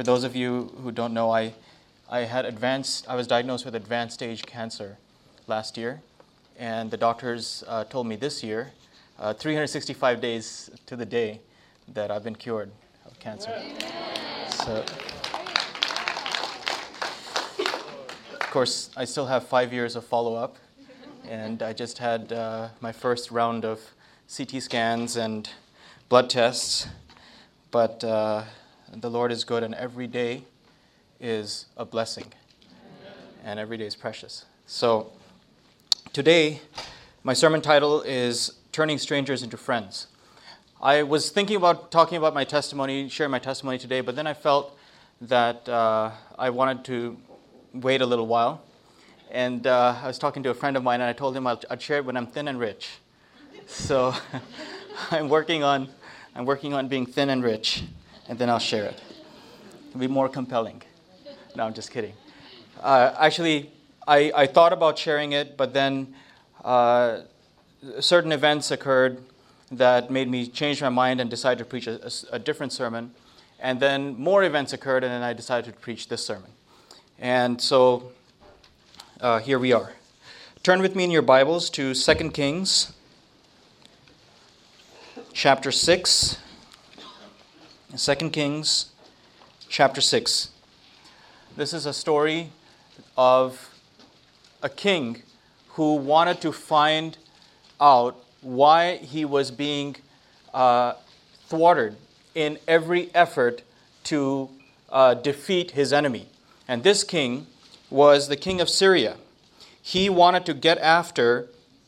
For those of you who don't know, I was diagnosed with advanced stage cancer last year, and the doctors told me this year, 365 days to the day, that I've been cured of cancer. So, of course, I still have 5 years of follow-up, and I just had my first round of CT scans and blood tests, but the Lord is good, and every day is a blessing, and every day is precious. So today, my sermon title is Turning Strangers into Friends. I was thinking about talking about my testimony, sharing my testimony today, but then I felt that I wanted to wait a little while. And I was talking to a friend of mine, and I told him I'd share it when I'm thin and rich. So I'm working on being thin and rich, and then I'll share it. It'll be more compelling. No, I'm just kidding. Actually, I thought about sharing it, but then certain events occurred that made me change my mind and decide to preach a different sermon. And then more events occurred, and then I decided to preach this sermon. And so here we are. Turn with me in your Bibles to 2 Kings chapter 6. 2 Kings chapter 6. This is a story of a king who wanted to find out why he was being thwarted in every effort to defeat his enemy. And this king was the king of Syria. He wanted to get after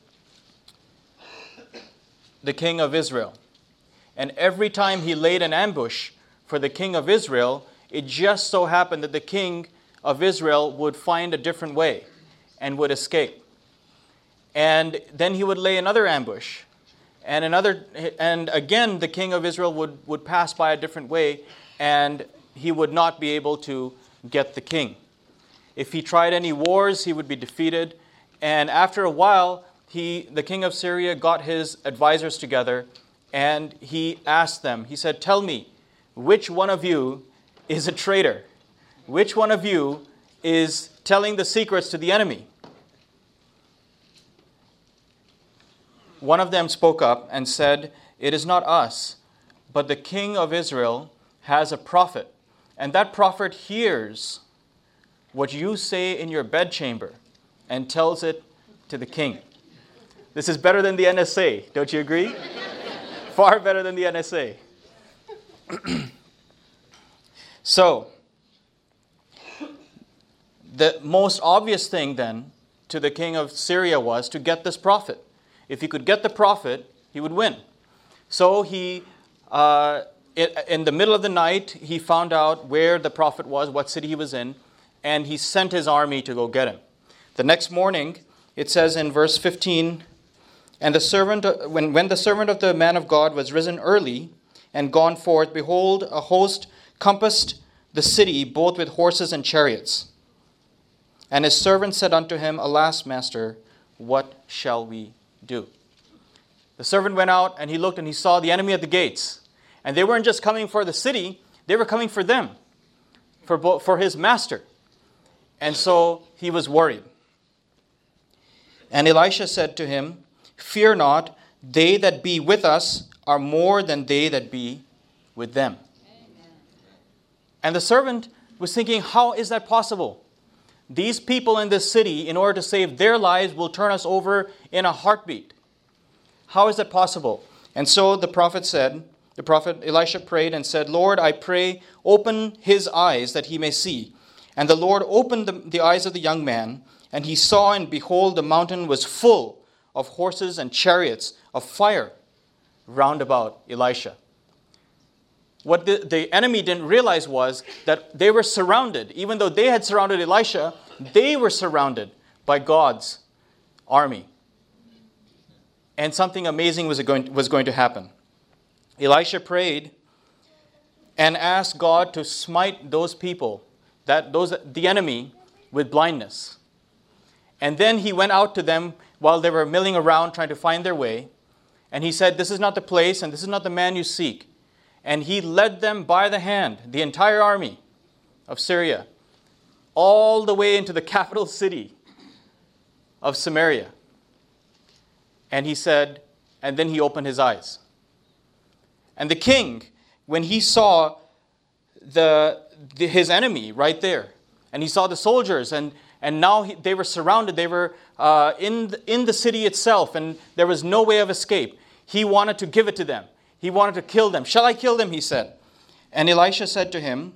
the king of Israel. And every time he laid an ambush for the king of Israel, it just so happened that the king of Israel would find a different way and would escape. And then he would lay another ambush. And again, the king of Israel would pass by a different way, and he would not be able to get the king. If he tried any wars, he would be defeated. And after a while, the king of Syria got his advisors together, and he asked them, he said, "Tell me, which one of you is a traitor? Which one of you is telling the secrets to the enemy?" One of them spoke up and said, "It is not us, but the king of Israel has a prophet, and that prophet hears what you say in your bedchamber and tells it to the king." This is better than the NSA, don't you agree? Far better than the NSA. So, the most obvious thing then to the king of Syria was to get this prophet. If he could get the prophet, he would win. So he, in the middle of the night, he found out where the prophet was, what city he was in, and he sent his army to go get him. The next morning, it says in verse 15, "And the servant, when the servant of the man of God was risen early and gone forth, behold, a host compassed the city, both with horses and chariots. And his servant said unto him, Alas, master, what shall we do?" The servant went out, and he looked, and he saw the enemy at the gates. And they weren't just coming for the city, they were coming for them, for his master. And so he was worried. And Elisha said to him, "Fear not, they that be with us are more than they that be with them." Amen. And the servant was thinking, how is that possible? These people in this city, in order to save their lives, will turn us over in a heartbeat. How is that possible? And so the prophet Elisha prayed and said, "Lord, I pray, open his eyes that he may see." And the Lord opened the eyes of the young man, and he saw, and behold, the mountain was full of horses and chariots of fire round about Elisha. What the enemy didn't realize was that they were surrounded. Even though they had surrounded Elisha, they were surrounded by God's army. And something amazing was going to happen. Elisha prayed and asked God to smite those people, the enemy, with blindness. And then he went out to them while they were milling around trying to find their way. And he said, "This is not the place, and this is not the man you seek." And he led them by the hand, the entire army, of Syria, all the way into the capital city of Samaria. And he said, and then he opened his eyes. And the king, when he saw his enemy right there, and he saw the soldiers, and now they were surrounded, they were in the city itself, and there was no way of escape. He wanted to give it to them. He wanted to kill them. Shall I kill them? He said. And Elisha said to him,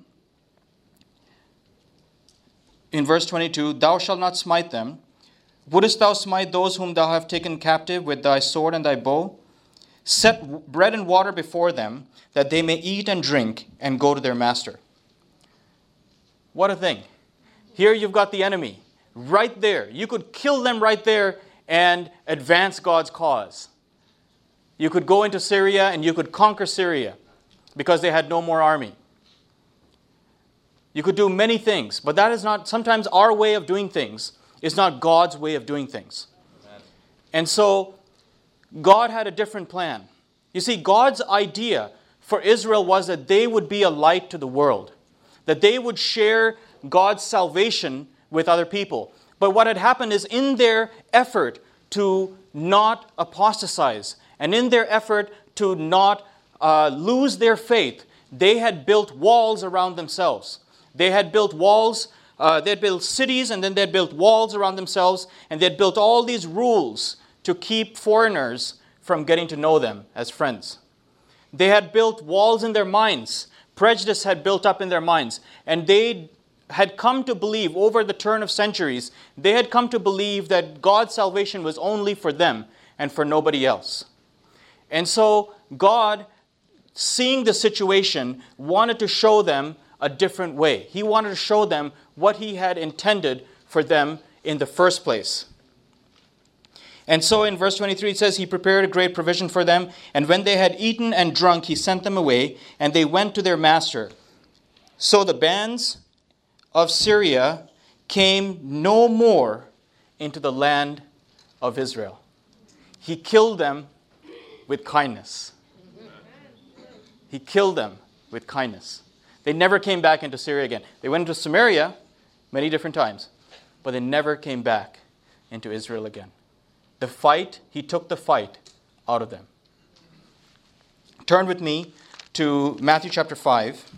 in verse 22, thou shalt not smite them. Wouldest thou smite those whom thou hast taken captive with thy sword and thy bow? Set bread and water before them, that they may eat and drink and go to their master. What a thing. Here you've got the enemy right there. You could kill them right there and advance God's cause. You could go into Syria and you could conquer Syria because they had no more army. You could do many things, but that is not, sometimes our way of doing things is not God's way of doing things. Amen. And so God had a different plan. You see, God's idea for Israel was that they would be a light to the world, that they would share God's salvation with other people. But what had happened is, in their effort to not apostatize and in their effort to not lose their faith, they had built walls around themselves. They had built walls, they had built cities, and then they had built walls around themselves, and they had built all these rules to keep foreigners from getting to know them as friends. They had built walls in their minds. Prejudice had built up in their minds, and they had come to believe, over the turn of centuries, they had come to believe that God's salvation was only for them and for nobody else. And so God, seeing the situation, wanted to show them a different way. He wanted to show them what He had intended for them in the first place. And so in verse 23 it says, He prepared a great provision for them, and when they had eaten and drunk, He sent them away, and they went to their master. So the bands of Syria came no more into the land of Israel. He killed them with kindness. He killed them with kindness. They never came back into Syria again. They went into Samaria many different times, but they never came back into Israel again. The fight, He took the fight out of them. Turn with me to Matthew chapter 5.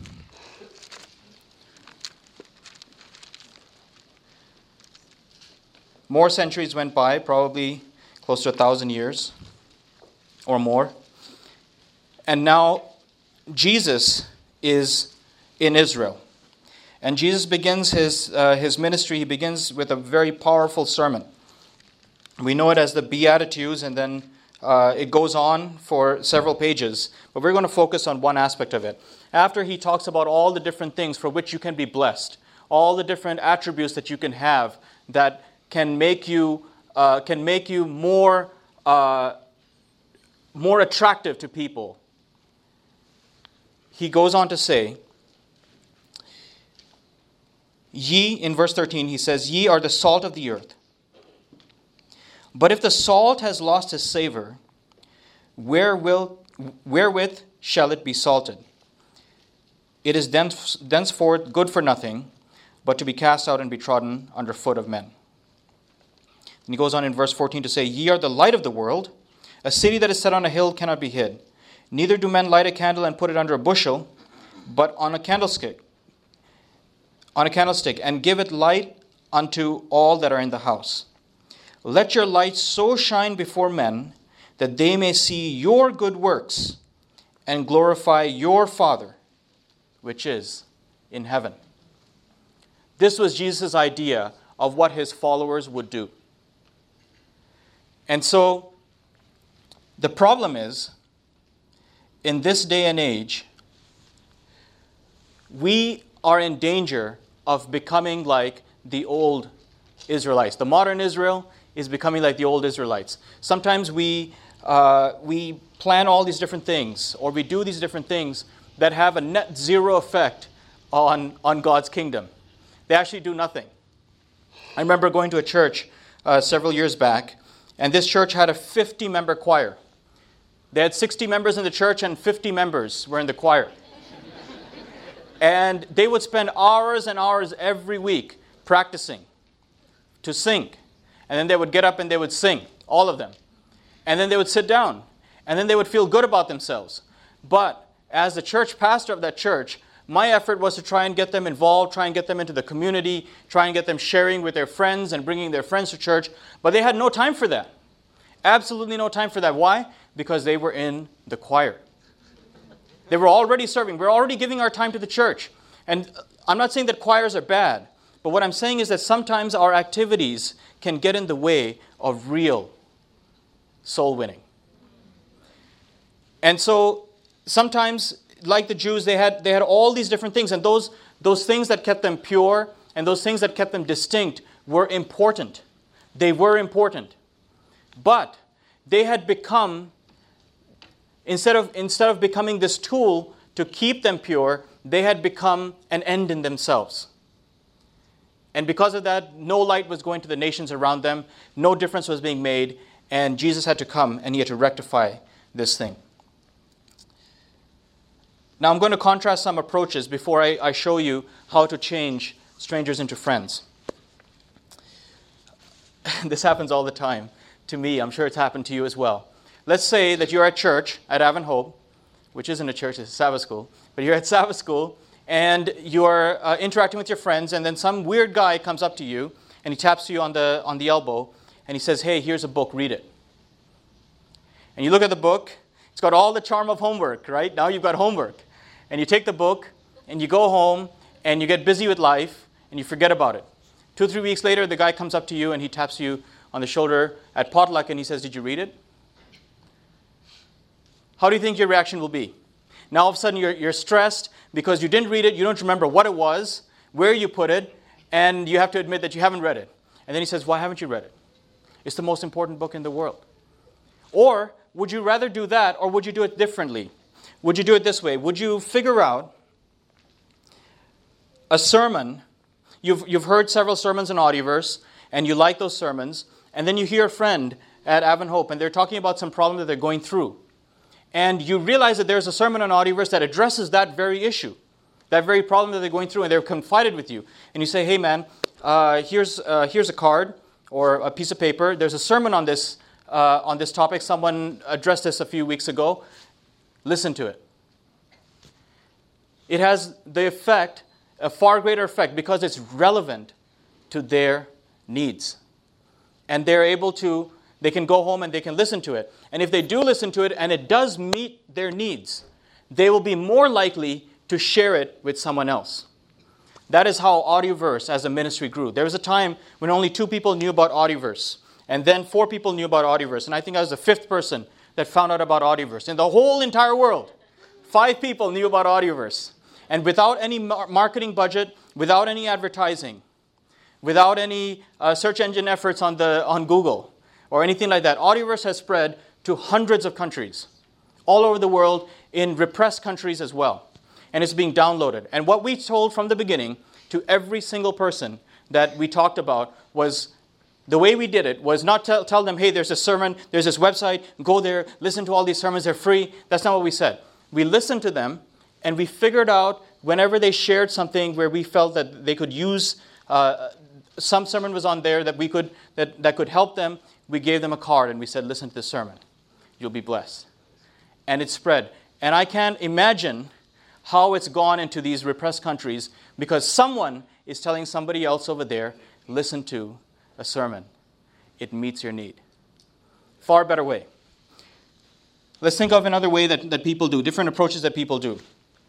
More centuries went by, probably close to 1,000 years or more. And now Jesus is in Israel. And Jesus begins his ministry. He begins with a very powerful sermon. We know it as the Beatitudes, and then it goes on for several pages. But we're going to focus on one aspect of it. After He talks about all the different things for which you can be blessed, all the different attributes that you can have that can make you more attractive to people, He goes on to say, ye, in verse 13, He says, ye are the salt of the earth. But if the salt has lost its savor, wherewith shall it be salted? It is thenceforth good for nothing, but to be cast out and be trodden under foot of men. And he goes on in verse 14 to say, ye are the light of the world. A city that is set on a hill cannot be hid. Neither do men light a candle and put it under a bushel, but on a candlestick, and give it light unto all that are in the house. Let your light so shine before men that they may see your good works and glorify your Father, which is in heaven. This was Jesus' idea of what His followers would do. And so, the problem is, in this day and age, we are in danger of becoming like the old Israelites. The modern Israel is becoming like the old Israelites. Sometimes we plan all these different things, or we do these different things that have a net zero effect on God's kingdom. They actually do nothing. I remember going to a church several years back, and this church had a 50-member choir. They had 60 members in the church, and 50 members were in the choir. And they would spend hours and hours every week practicing to sing. And then they would get up and they would sing, all of them. And then they would sit down. And then they would feel good about themselves. But as the church pastor of that church, my effort was to try and get them involved, try and get them into the community, try and get them sharing with their friends and bringing their friends to church. But they had no time for that. Absolutely no time for that. Why? Because they were in the choir. They were already serving. We're already giving our time to the church. And I'm not saying that choirs are bad, but what I'm saying is that sometimes our activities can get in the way of real soul winning. And so sometimes, like the Jews, they had all these different things, and those things that kept them pure and those things that kept them distinct were important. They were important. But they had become, instead of becoming this tool to keep them pure, they had become an end in themselves. And because of that, no light was going to the nations around them, no difference was being made, and Jesus had to come and he had to rectify this thing. Now I'm going to contrast some approaches before I show you how to change strangers into friends. This happens all the time to me. I'm sure it's happened to you as well. Let's say that you're at church at Avon Hope, which isn't a church, it's a Sabbath school. But you're at Sabbath school and you're interacting with your friends, and then some weird guy comes up to you and he taps you on the elbow and he says, "Hey, here's a book, read it." And you look at the book, it's got all the charm of homework, right? Now you've got homework. And you take the book and you go home and you get busy with life and you forget about it. 2 or 3 weeks later, the guy comes up to you and he taps you on the shoulder at potluck and he says, "Did you read it?" How do you think your reaction will be? Now all of a sudden you're stressed because you didn't read it, you don't remember what it was, where you put it, and you have to admit that you haven't read it. And then he says, "Why haven't you read it? It's the most important book in the world." Or would you rather do that, or would you do it differently? Would you do it this way? Would you figure out a sermon? You've heard several sermons in Audioverse, and you like those sermons, and then you hear a friend at Avon Hope, and they're talking about some problem that they're going through. And you realize that there's a sermon on Audioverse that addresses that very issue, that very problem that they're going through, and they're confided with you. And you say, "Hey man, here's a card or a piece of paper. There's a sermon on this topic. Someone addressed this a few weeks ago. Listen to it." It has the effect, a far greater effect, because it's relevant to their needs. And they can go home and they can listen to it. And if they do listen to it and it does meet their needs, they will be more likely to share it with someone else. That is how Audioverse as a ministry grew. There was a time when only 2 people knew about Audioverse. And then 4 people knew about Audioverse. And I think I was the 5th person that found out about Audioverse. In the whole entire world, 5 people knew about Audioverse. And without any marketing budget, without any advertising, without any search engine efforts on Google or anything like that, Audioverse has spread to hundreds of countries, all over the world, in repressed countries as well. And it's being downloaded. And what we told from the beginning to every single person that we talked about was, the way we did it was not tell them, "Hey, there's a sermon, there's this website, go there, listen to all these sermons, they're free." That's not what we said. We listened to them, and we figured out whenever they shared something where we felt that they could use, some sermon was on there that could help them, we gave them a card and we said, "Listen to this sermon. You'll be blessed." And it spread. And I can't imagine how it's gone into these repressed countries because someone is telling somebody else over there, "Listen to a sermon. It meets your need." Far better way. Let's think of another way that people do, different approaches that people do.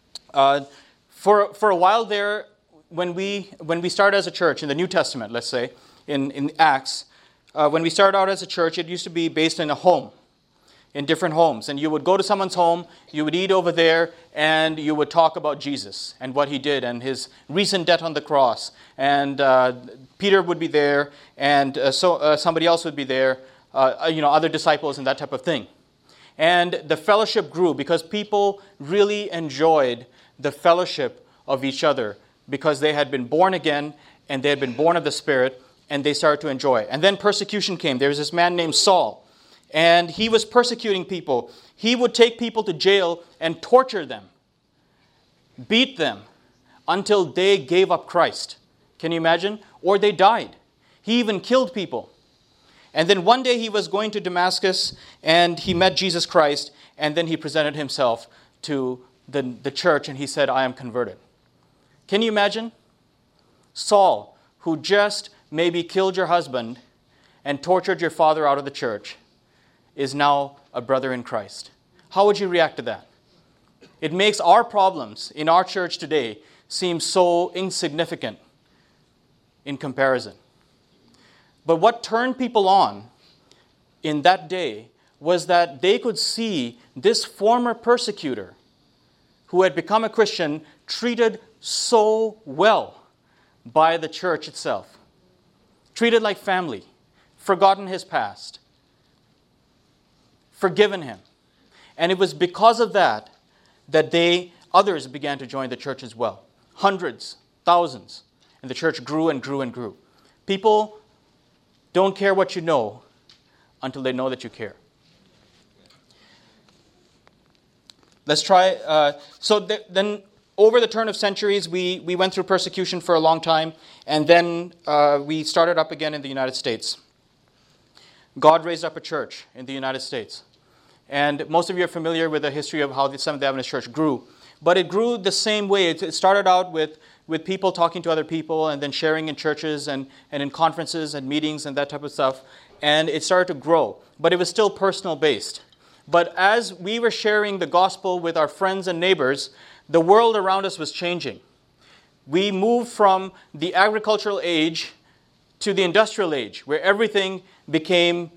For a while there, when we started as a church in the New Testament, let's say, in Acts, when we started out as a church, it used to be based in a home, in different homes. And you would go to someone's home, you would eat over there, and you would talk about Jesus and what he did and his recent death on the cross. And Peter would be there, and somebody else would be there, other disciples and that type of thing. And the fellowship grew because people really enjoyed the fellowship of each other because they had been born again and they had been born of the Spirit, and they started to enjoy. And then persecution came. There was this man named Saul, and he was persecuting people. He would take people to jail and torture them, beat them, until they gave up Christ. Can you imagine? Or they died. He even killed people. And then one day he was going to Damascus and he met Jesus Christ, and then he presented himself to the church and he said, I am converted. Can you imagine? Saul, who just maybe killed your husband and tortured your father out of the church, is now a brother in Christ. How would you react to that? It makes our problems in our church today seem so insignificant in comparison. But what turned people on in that day was that they could see this former persecutor who had become a Christian treated so well by the church itself. Treated like family, forgotten his past, forgiven him. And it was because of that others began to join the church as well. Hundreds, thousands. And the church grew and grew and grew. People don't care what you know until they know that you care. Let's try. Then over the turn of centuries, we went through persecution for a long time, and then we started up again in the United States. God raised up a church in the United States. And most of you are familiar with the history of how the Seventh-day Adventist Church grew. But it grew the same way. It started out with people talking to other people and then sharing in churches and in conferences and meetings and that type of stuff. And it started to grow. But it was still personal based. But as we were sharing the gospel with our friends and neighbors, the world around us was changing. We moved from the agricultural age to the industrial age, where everything became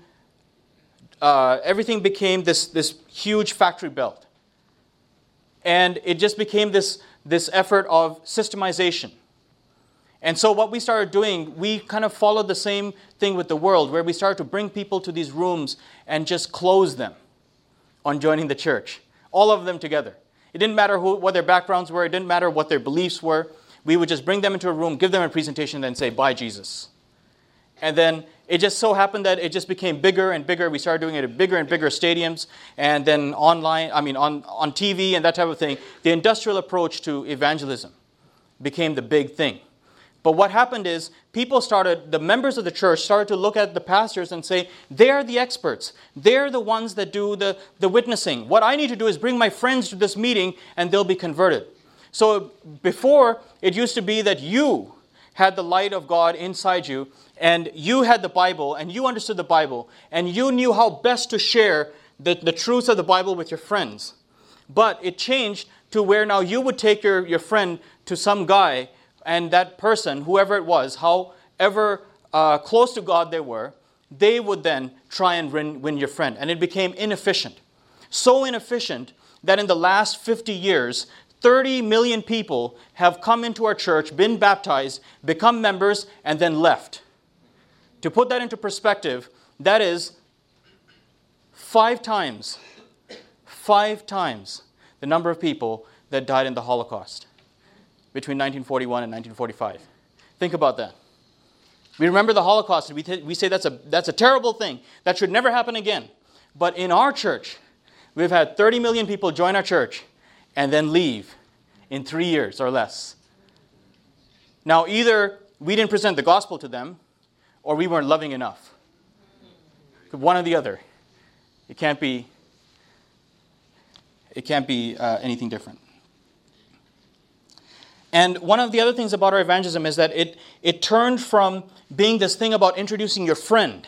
this huge factory belt. And it just became this effort of systemization. And so what we started doing, we kind of followed the same thing with the world, where we started to bring people to these rooms and just close them on joining the church. All of them together. It didn't matter what their backgrounds were. It didn't matter what their beliefs were. We would just bring them into a room, give them a presentation, and then say, bye, Jesus. And then it just so happened that it just became bigger and bigger. We started doing it at bigger and bigger stadiums, and then on TV and that type of thing. The industrial approach to evangelism became the big thing. But what happened is the members of the church started to look at the pastors and say, they're the experts. They're the ones that do the witnessing. What I need to do is bring my friends to this meeting and they'll be converted. So before, it used to be that you had the light of God inside you, and you had the Bible, and you understood the Bible, and you knew how best to share the truths of the Bible with your friends. But it changed to where now you would take your friend to some guy, and that person, whoever it was, however close to God they were, they would then try and win your friend. And it became inefficient. So inefficient that in the last 50 years, 30 million people have come into our church, been baptized, become members, and then left. To put that into perspective, that is 5 times the number of people that died in the Holocaust between 1941 and 1945. Think about that. We remember the Holocaust, and we say that's a terrible thing. That should never happen again. But in our church, we've had 30 million people join our church and then leave in 3 years or less. Now, either we didn't present the gospel to them, or we weren't loving enough. One or the other. It can't be anything different. And one of the other things about our evangelism is that it turned from being this thing about introducing your friend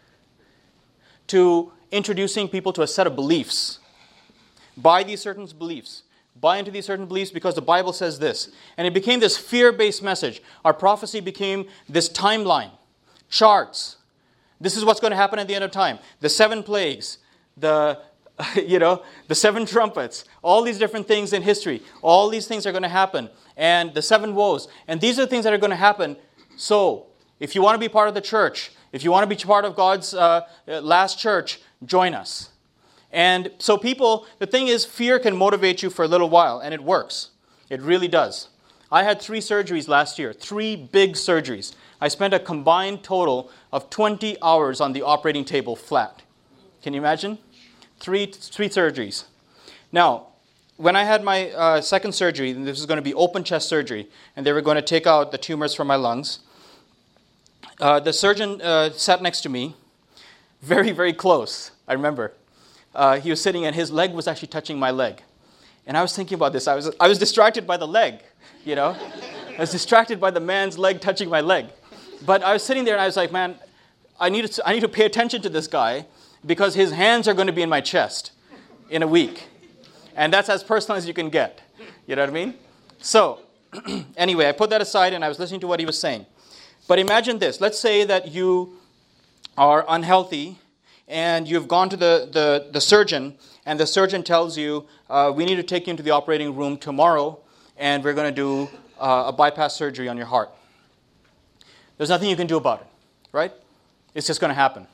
to introducing people to a set of beliefs. Buy these certain beliefs. Buy into these certain beliefs because the Bible says this. And it became this fear-based message. Our prophecy became this timeline, charts. This is what's going to happen at the end of time. The 7 plagues, the 7 trumpets, all these different things in history. All these things are going to happen. And the 7 woes. And these are the things that are going to happen. So, if you want to be part of the church, if you want to be part of God's last church, join us. And so the thing is, fear can motivate you for a little while, and it works. It really does. I had 3 surgeries last year, 3 big surgeries. I spent a combined total of 20 hours on the operating table flat. Can you imagine? 3 surgeries. Now, when I had my second surgery, this was going to be open chest surgery, and they were going to take out the tumors from my lungs. The surgeon sat next to me, very, very close, I remember. He was sitting and his leg was actually touching my leg. And I was thinking about this. I was distracted by the leg, you know. I was distracted by the man's leg touching my leg. But I was sitting there and I was like, man, I need to pay attention to this guy because his hands are going to be in my chest in a week. And that's as personal as you can get. You know what I mean? So, anyway, I put that aside and I was listening to what he was saying. But imagine this. Let's say that you are unhealthy and you've gone to the surgeon, and the surgeon tells you, we need to take you into the operating room tomorrow, and we're going to do a bypass surgery on your heart. There's nothing you can do about it, right? It's just going to happen.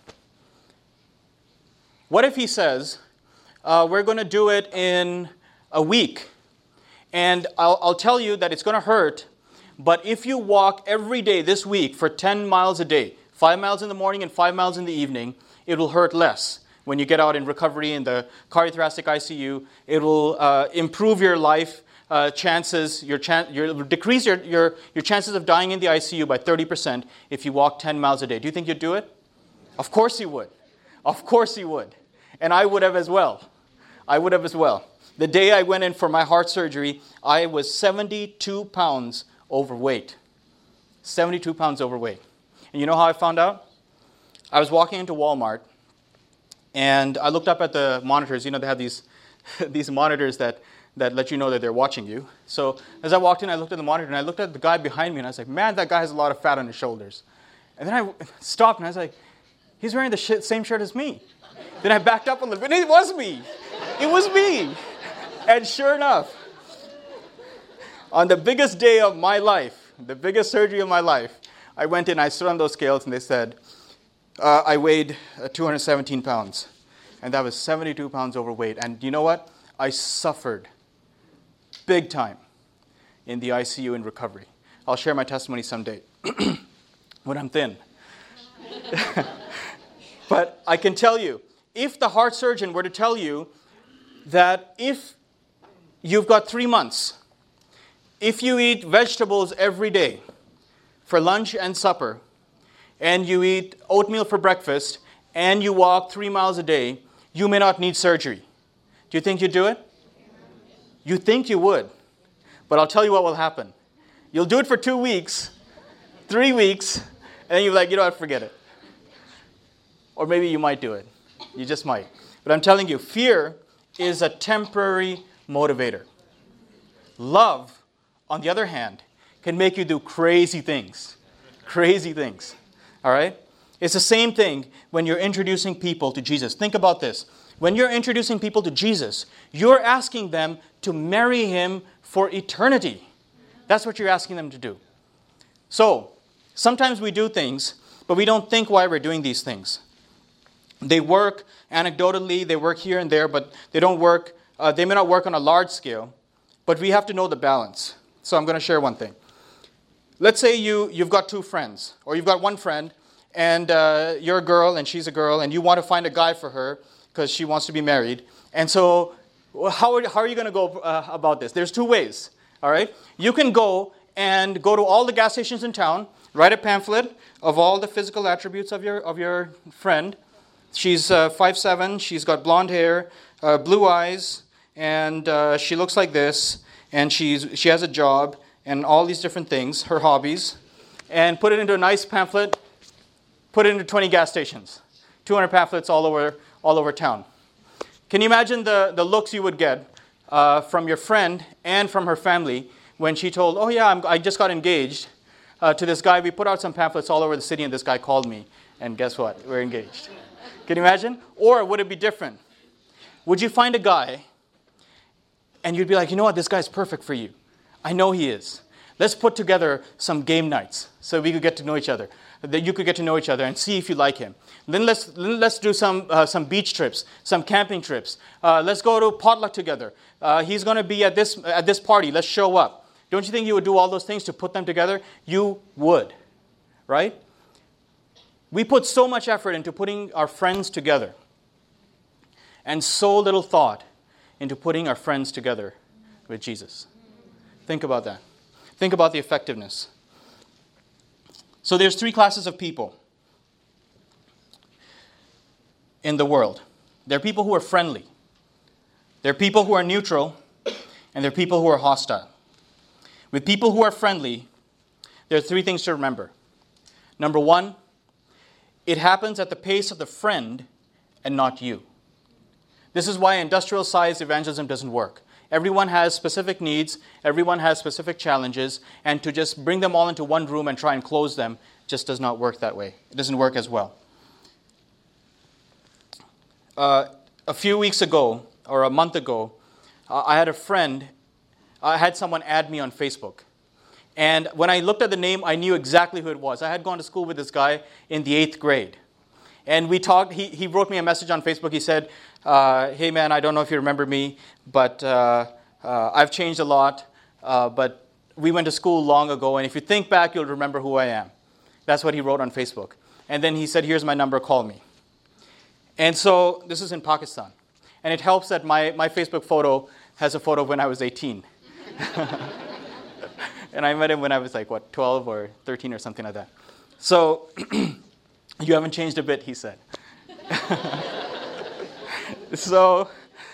What if he says, we're going to do it in a week, and I'll tell you that it's going to hurt, but if you walk every day this week for 10 miles a day, 5 miles in the morning and 5 miles in the evening, it will hurt less. When you get out in recovery in the cardiothoracic ICU, it will improve your life chances, decrease your chances of dying in the ICU by 30% if you walk 10 miles a day. Do you think you'd do it? Of course you would. Of course you would. And I would have as well. I would have as well. The day I went in for my heart surgery, I was 72 pounds overweight. 72 pounds overweight. And you know how I found out? I was walking into Walmart, and I looked up at the monitors. You know, they have these monitors that let you know that they're watching you. So as I walked in, I looked at the monitor, and I looked at the guy behind me, and I was like, man, that guy has a lot of fat on his shoulders. And then I stopped, and I was like, he's wearing the same shirt as me. Then I backed up a little bit, and it was me. It was me. And sure enough, on the biggest day of my life, the biggest surgery of my life, I went in, I stood on those scales, and they said, I weighed 217 pounds, and that was 72 pounds overweight. And you know what? I suffered big time in the ICU in recovery. I'll share my testimony someday when I'm thin. But I can tell you, if the heart surgeon were to tell you that if you've got 3 months, if you eat vegetables every day for lunch and supper, and you eat oatmeal for breakfast, and you walk 3 miles a day, you may not need surgery. Do you think you'd do it? You think you would. But I'll tell you what will happen. You'll do it for 2 weeks, 3 weeks, and then you're like, you know what, forget it. Or maybe you might do it. You just might. But I'm telling you, fear is a temporary motivator. Love, on the other hand, can make you do crazy things. Crazy things. All right? It's the same thing when you're introducing people to Jesus. Think about this. When you're introducing people to Jesus, you're asking them to marry him for eternity. That's what you're asking them to do. So, sometimes we do things, but we don't think why we're doing these things. They work anecdotally, they work here and there, but they don't work, they may not work on a large scale, but we have to know the balance. So I'm going to share one thing. Let's say you've got 2 friends, or you've got one friend, and you're a girl and she's a girl, and you want to find a guy for her because she wants to be married. And so how are you going to go about this? There's 2 ways, all right? You can go to all the gas stations in town, write a pamphlet of all the physical attributes of your friend. She's 5'7", she's got blonde hair, blue eyes, and she looks like this, and she has a job, and all these different things, her hobbies, and put it into a nice pamphlet, put it into 20 gas stations, 200 pamphlets all over town. Can you imagine the looks you would get from your friend and from her family when she told, oh yeah, I just got engaged to this guy. We put out some pamphlets all over the city, and this guy called me, and guess what? We're engaged. Can you imagine? Or would it be different? Would you find a guy, and you'd be like, you know what? This guy's perfect for you. I know he is. Let's put together some game nights so we could get to know each other. That you could get to know each other and see if you like him. Then let's do some beach trips, some camping trips. Let's go to potluck together. He's going to be at this party. Let's show up. Don't you think you would do all those things to put them together? You would, right? We put so much effort into putting our friends together, and so little thought into putting our friends together with Jesus. Think about that. Think about the effectiveness. So there's 3 classes of people in the world. There are people who are friendly. There are people who are neutral. And there are people who are hostile. With people who are friendly, there are 3 things to remember. Number 1, it happens at the pace of the friend and not you. This is why industrial-sized evangelism doesn't work. Everyone has specific needs, everyone has specific challenges, and to just bring them all into one room and try and close them just does not work that way. It doesn't work as well. A few weeks ago, or a month ago, I had someone add me on Facebook. And when I looked at the name, I knew exactly who it was. I had gone to school with this guy in the 8th grade. And we talked, he wrote me a message on Facebook. He said, hey man, I don't know if you remember me, but I've changed a lot. But we went to school long ago, and if you think back, you'll remember who I am. That's what he wrote on Facebook. And then he said, here's my number, call me. And so this is in Pakistan. And it helps that my Facebook photo has a photo of when I was 18. And I met him when I was 12 or 13 or something like that. So, you haven't changed a bit, he said. So,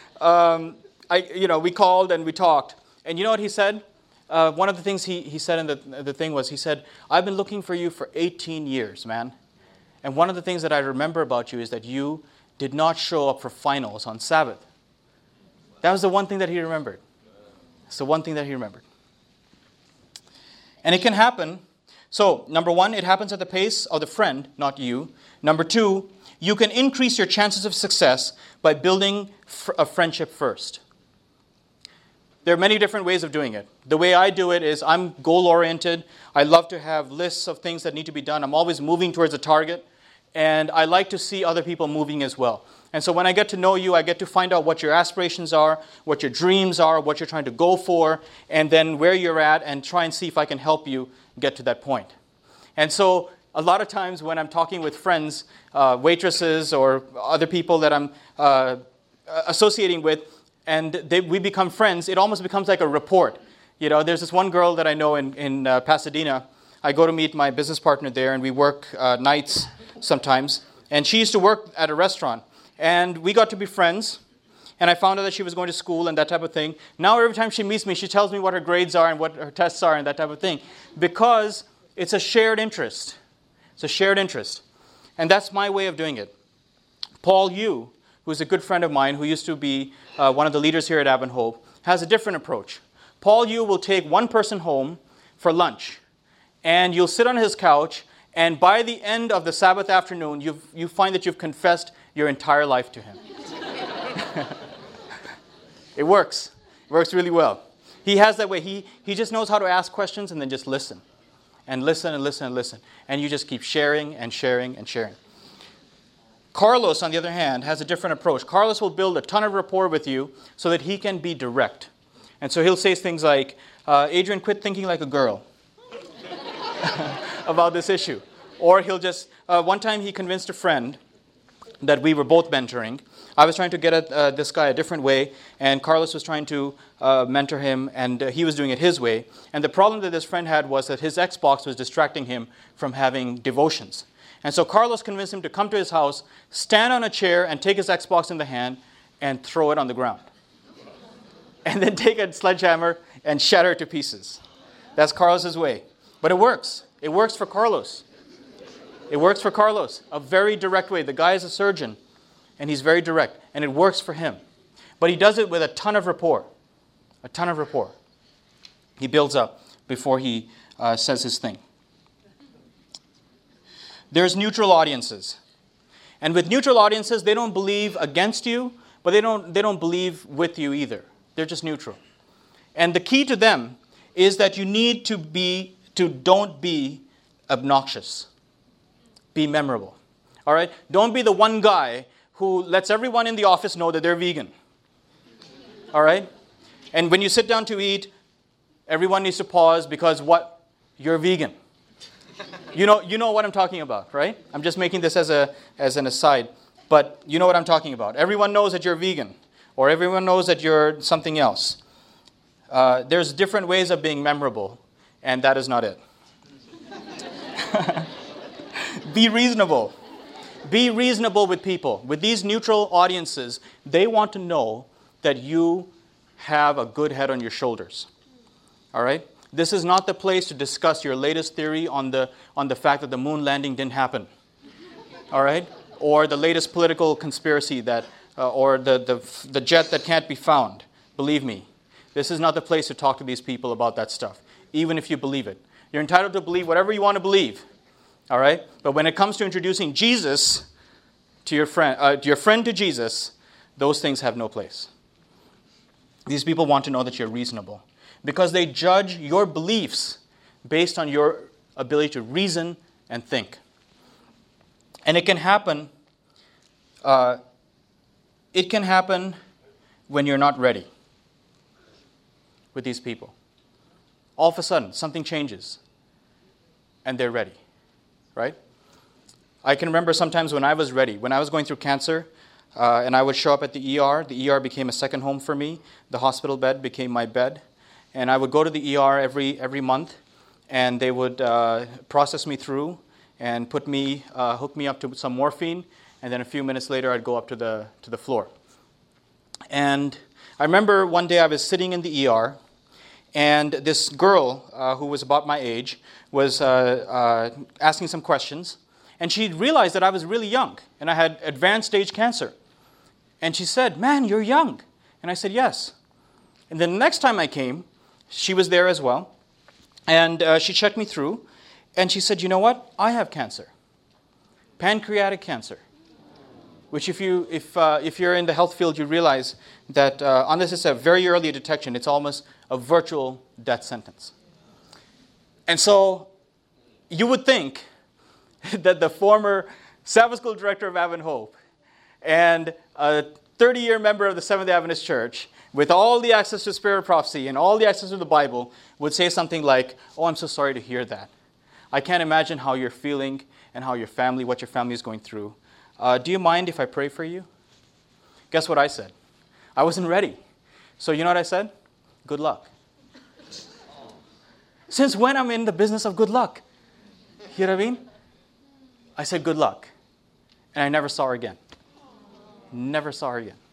we called and we talked. And you know what he said? One of the things he said in the thing was, he said, I've been looking for you for 18 years, man. And one of the things that I remember about you is that you did not show up for finals on Sabbath. That was the one thing that he remembered. It's the one thing that he remembered. And it can happen. So, number 1, it happens at the pace of the friend, not you. Number 2, you can increase your chances of success by building a friendship first. There are many different ways of doing it. The way I do it is I'm goal-oriented. I love to have lists of things that need to be done. I'm always moving towards a target. And I like to see other people moving as well. And so when I get to know you, I get to find out what your aspirations are, what your dreams are, what you're trying to go for, and then where you're at, and try and see if I can help you get to that point. And so a lot of times when I'm talking with friends, waitresses, or other people that I'm associating with, and we become friends, it almost becomes like a report. You know, there's this one girl that I know in Pasadena. I go to meet my business partner there, and we work nights sometimes. And she used to work at a restaurant. And we got to be friends. And I found out that she was going to school and that type of thing. Now every time she meets me, she tells me what her grades are and what her tests are and that type of thing. Because it's a shared interest. It's a shared interest. And that's my way of doing it. Paul Yu, who is a good friend of mine, who used to be one of the leaders here at Avon Hope, has a different approach. Paul Yu will take one person home for lunch. And you'll sit on his couch, and by the end of the Sabbath afternoon, you find that you've confessed your entire life to him. It works. It works really well. He has that way. He just knows how to ask questions and then just listen. And listen and listen and listen. And you just keep sharing and sharing and sharing. Carlos, on the other hand, has a different approach. Carlos will build a ton of rapport with you so that he can be direct. And so he'll say things like, Adrian, quit thinking like a girl about this issue. Or he'll just, one time he convinced a friend that we were both mentoring. I was trying to get at this guy a different way, and Carlos was trying to mentor him, and he was doing it his way. And the problem that this friend had was that his Xbox was distracting him from having devotions. And so Carlos convinced him to come to his house, stand on a chair, and take his Xbox in the hand, and throw it on the ground. And then take a sledgehammer and shatter it to pieces. That's Carlos's way. But it works. It works for Carlos. It works for Carlos. A very direct way. The guy is a surgeon, and he's very direct. And it works for him. But he does it with a ton of rapport. A ton of rapport. He builds up before he says his thing. There's neutral audiences. And with neutral audiences, they don't believe against you, but they don't believe with you either. They're just neutral. And the key to them is that you need to don't be obnoxious. Be memorable. All right? Don't be the one guy who lets everyone in the office know that they're vegan. All right? And when you sit down to eat, everyone needs to pause because what? You're vegan. You know what I'm talking about, right? I'm just making this as an aside, but you know what I'm talking about. Everyone knows that you're vegan. or everyone knows that you're something else. There's different ways of being memorable, and that is not it. Be reasonable. Be reasonable with people. With these neutral audiences, they want to know that you have a good head on your shoulders. All right? This is not the place to discuss your latest theory on the fact that the moon landing didn't happen. All right? Or the latest political conspiracy that, or the jet that can't be found. Believe me, this is not the place to talk to these people about that stuff, even if you believe it. You're entitled to believe whatever you want to believe. All right? But when it comes to introducing Jesus to your friend to Jesus, those things have no place. These people want to know that you're reasonable because they judge your beliefs based on your ability to reason and think. And it can happen when you're not ready with these people. All of a sudden, something changes and they're ready. Right? I can remember sometimes when I was ready, when I was going through cancer, and I would show up at the ER. The ER became a second home for me. The hospital bed became my bed. And I would go to the ER every month, and they would process me through and hook me up to some morphine, and then a few minutes later I'd go up to the floor. And I remember one day I was sitting in the ER, and this girl who was about my age was asking some questions. And she realized that I was really young, and I had advanced stage cancer. And she said, "Man, you're young." And I said, "Yes." And then the next time I came, she was there as well. And she checked me through, and she said, "You know what? I have cancer. Pancreatic cancer." Which if you're in the health field, you realize that unless it's a very early detection, it's almost a virtual death sentence. And so you would think that the former Sabbath School director of Advent Hope and a 30-year member of the Seventh-day Adventist Church, with all the access to spirit of prophecy and all the access to the Bible, would say something like, "Oh, I'm so sorry to hear that. I can't imagine how you're feeling and what your family is going through. Do you mind if I pray for you?" Guess what I said? I wasn't ready. So you know what I said? Good luck. Since when I'm in the business of good luck? You know what I mean? I said good luck. And I never saw her again. Never saw her again.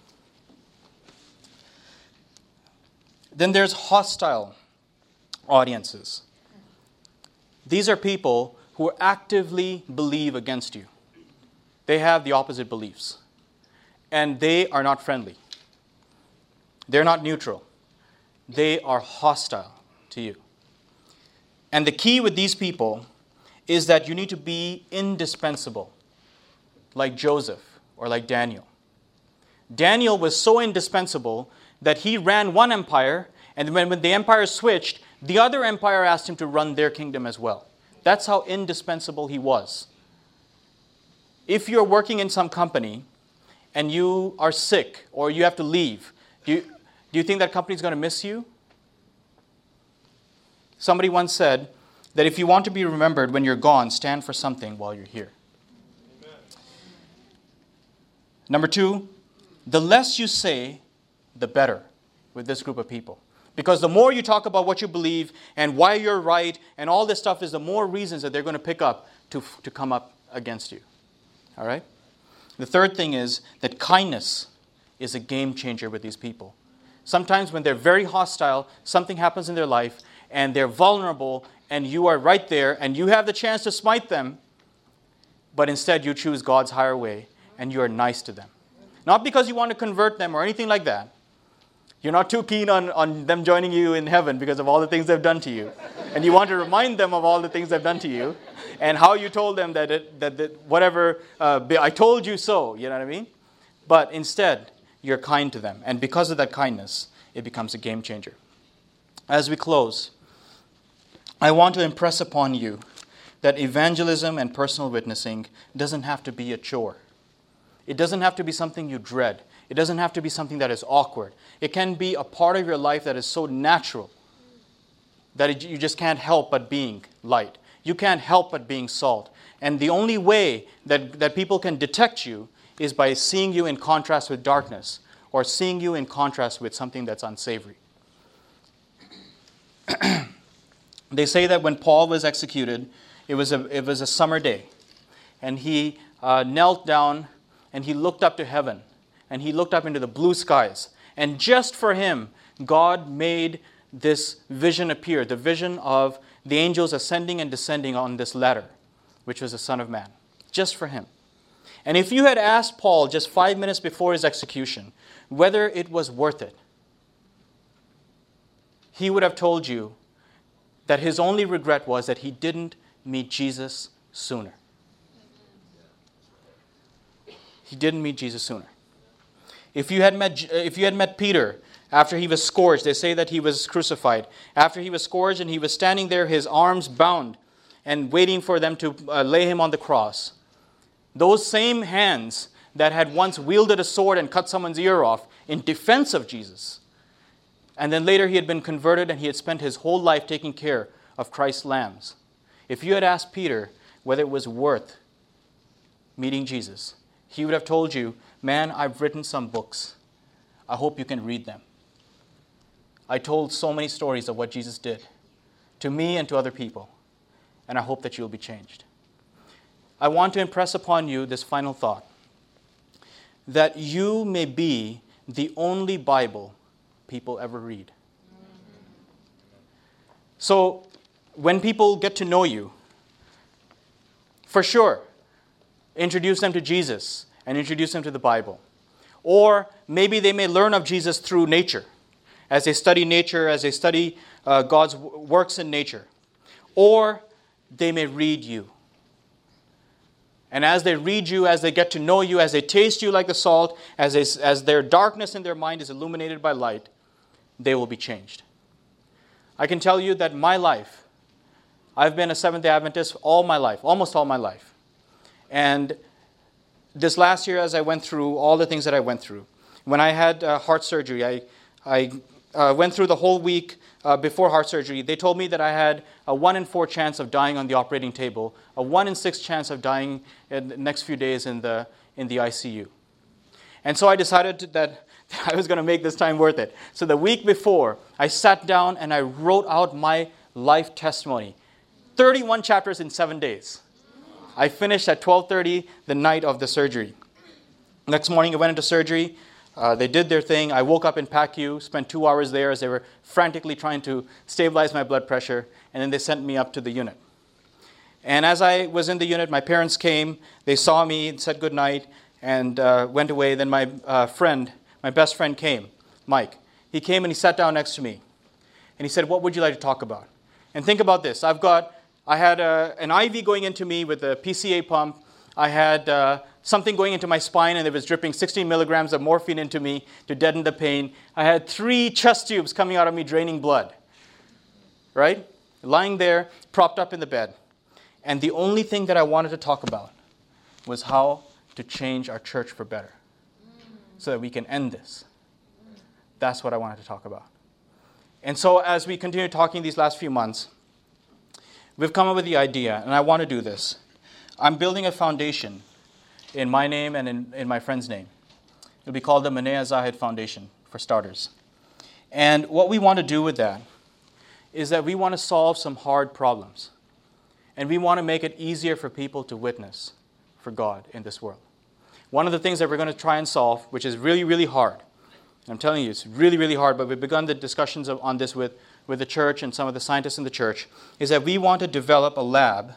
Then there's hostile audiences. These are people who actively believe against you. They have the opposite beliefs. And they are not friendly. They're not neutral. They are hostile to you. And the key with these people is that you need to be indispensable, like Joseph or like Daniel. Daniel was so indispensable that he ran one empire, and when the empire switched, the other empire asked him to run their kingdom as well. That's how indispensable he was. If you're working in some company and you are sick or you have to leave, do you think that company is going to miss you? Somebody once said that if you want to be remembered when you're gone, stand for something while you're here. Amen. Number 2, the less you say, the better with this group of people. Because the more you talk about what you believe and why you're right and all this stuff is the more reasons that they're going to pick up to come up against you. All right? The third thing is that kindness is a game changer with these people. Sometimes when they're very hostile, something happens in their life and they're vulnerable and you are right there and you have the chance to smite them, but instead you choose God's higher way and you are nice to them. Not because you want to convert them or anything like that. You're not too keen on them joining you in heaven because of all the things they've done to you. And you want to remind them of all the things they've done to you and how you told them I told you so, you know what I mean? But instead, you're kind to them. And because of that kindness, it becomes a game changer. As we close, I want to impress upon you that evangelism and personal witnessing doesn't have to be a chore. It doesn't have to be something you dread. It doesn't have to be something that is awkward. It can be a part of your life that is so natural that you just can't help but being light. You can't help but being salt. And the only way that people can detect you is by seeing you in contrast with darkness or seeing you in contrast with something that's unsavory. They say that when Paul was executed, it was a summer day, and he knelt down and he looked up to heaven, and he looked up into the blue skies, and just for him, God made this vision appear, the vision of the angels ascending and descending on this ladder, which was the Son of Man, just for him. And if you had asked Paul just 5 minutes before his execution whether it was worth it, he would have told you that his only regret was that he didn't meet Jesus sooner. He didn't meet Jesus sooner. If you had met Peter after he was scourged, they say that he was crucified. After he was scourged and he was standing there, his arms bound and waiting for them to lay him on the cross. Those same hands that had once wielded a sword and cut someone's ear off in defense of Jesus. And then later he had been converted and he had spent his whole life taking care of Christ's lambs. If you had asked Peter whether it was worth meeting Jesus, he would have told you, man, I've written some books. I hope you can read them. I told so many stories of what Jesus did to me and to other people, and I hope that you'll be changed. I want to impress upon you this final thought, that you may be the only Bible people ever read. So when people get to know you, for sure, introduce them to Jesus and introduce them to the Bible. Or maybe they may learn of Jesus through nature, as they study nature, as they study God's works in nature. Or they may read you. And as they read you, as they get to know you, as they taste you like the salt, as their darkness in their mind is illuminated by light, they will be changed. I can tell you that my life, I've been a Seventh-day Adventist all my life, almost all my life. And this last year, as I went through all the things that I went through, when I had heart surgery, I went through the whole week before heart surgery. They told me that I had a 1 in 4 chance of dying on the operating table, a 1 in 6 chance of dying in the next few days in the ICU. And so I decided that I was going to make this time worth it. So the week before, I sat down and I wrote out my life testimony. 31 chapters in 7 days. I finished at 12:30 the night of the surgery. Next morning, I went into surgery. They did their thing. I woke up in PACU, spent 2 hours there as they were frantically trying to stabilize my blood pressure, and then they sent me up to the unit. And as I was in the unit, my parents came. They saw me, said goodnight, and went away. Then my best friend came, Mike. He came and he sat down next to me. And he said, what would you like to talk about? And think about this. I had an IV going into me with a PCA pump. I had something going into my spine, and it was dripping 16 milligrams of morphine into me to deaden the pain. I had 3 chest tubes coming out of me draining blood. Right? Lying there, propped up in the bed. And the only thing that I wanted to talk about was how to change our church for better, so that we can end this. That's what I wanted to talk about. And so as we continue talking these last few months, we've come up with the idea, and I want to do this. I'm building a foundation in my name and in my friend's name. It'll be called the Manea Zahid Foundation, for starters. And what we want to do with that is that we want to solve some hard problems. And we want to make it easier for people to witness for God in this world. One of the things that we're going to try and solve, which is really, really hard, and I'm telling you, it's really, really hard, but we've begun the discussions on this with the church and some of the scientists in the church, is that we want to develop a lab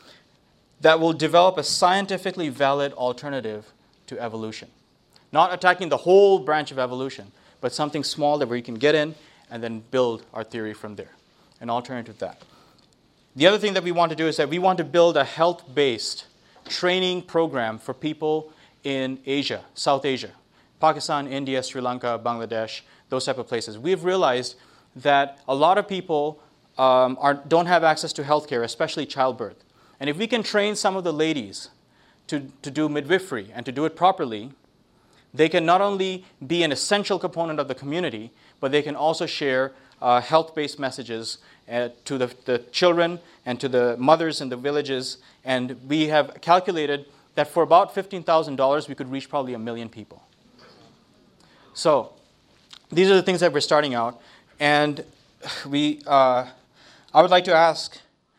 that will develop a scientifically valid alternative to evolution. Not attacking the whole branch of evolution, but something small that we can get in and then build our theory from there. An alternative to that. The other thing that we want to do is that we want to build a health-based training program for people in Asia, South Asia, Pakistan, India, Sri Lanka, Bangladesh, those type of places. We've realized that a lot of people don't have access to healthcare, especially childbirth. And if we can train some of the ladies to do midwifery and to do it properly, they can not only be an essential component of the community, but they can also share health-based messages to the children and to the mothers in the villages. And we have calculated that for about $15,000, we could reach probably 1 million people. So these are the things that we're starting out. And I would like to ask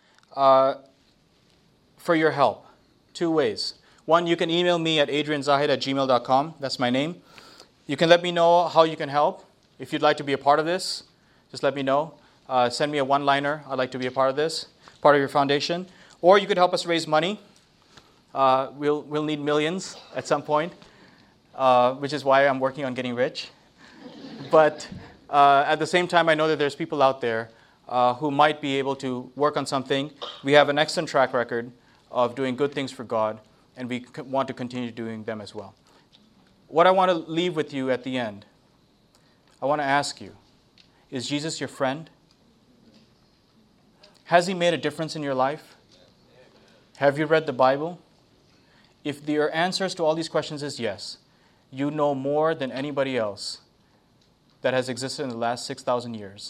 for your help. 2 ways. One, you can email me at adrianzahid@gmail.com. That's my name. You can let me know how you can help. If you'd like to be a part of this, just let me know. Send me a one-liner. I'd like to be a part of this, part of your foundation. Or you could help us raise money. We'll need millions at some point, which is why I'm working on getting rich. But at the same time, I know that there's people out there who might be able to work on something. We have an excellent track record of doing good things for God, and we want to continue doing them as well. What I want to leave with you at the end, I want to ask you, is Jesus your friend? Has He made a difference in your life? Have you read the Bible? If your answers to all these questions is yes, you know more than anybody else that has existed in the last 6,000 years.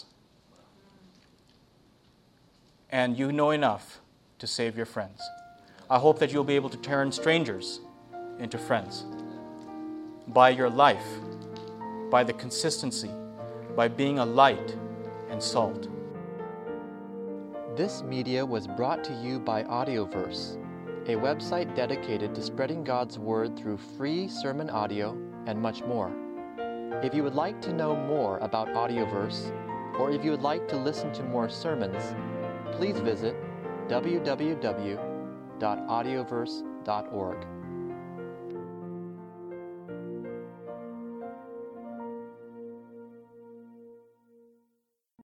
And you know enough to save your friends. I hope that you'll be able to turn strangers into friends by your life, by the consistency, by being a light and salt. This media was brought to you by Audioverse, a website dedicated to spreading God's Word through free sermon audio and much more. If you would like to know more about Audioverse, or if you would like to listen to more sermons, please visit www.audioverse.org.